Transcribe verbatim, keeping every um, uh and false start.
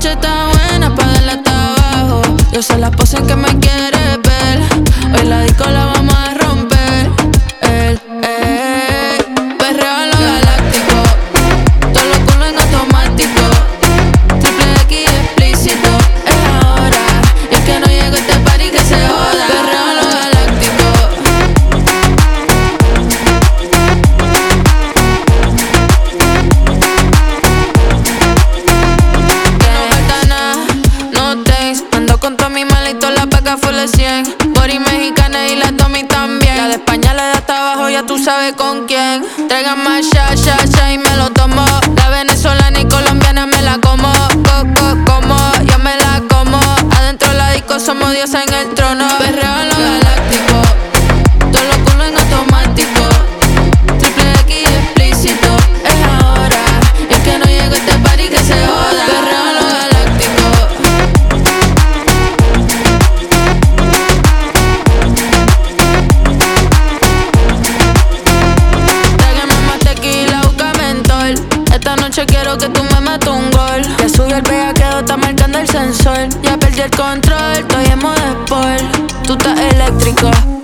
noche está buena pa' darle hasta abajo. Yo sé la pose en que me quieres ver. Hoy la disco la vamos a romper. El, eh, perreo a lo galáctico. Todo lo culo en automático. Triple X explícito. Es ahora. Y el que no llegó a este party que se joda. Perreo a lo galáctico. Que no falta nada, no thanks. Ando con toda mi malito, la paca full de cien. Body mexicana y la Tommy también. La de España le da hasta abajo, ya tú sabes con quién. Traigan más sha, sha, sha y me lo tomo. La venezolana y colombiana me la como. Coco, como, yo me la como. Adentro la disco somos dioses en el trono. Perreo a lo galáctico. Todo lo culo en automático. Triple X explícito. Es ahora. Y el que no llegó a este party que se joda. Perreo a lo galáctico. Tráigame más tequila, busca mentol. Esta noche quiero que tú me mates un gol. Ya subió el bellaqueo, está marcando el sensor. Ya perdí el control, estoy en modo sport. Tú estás eléctrico.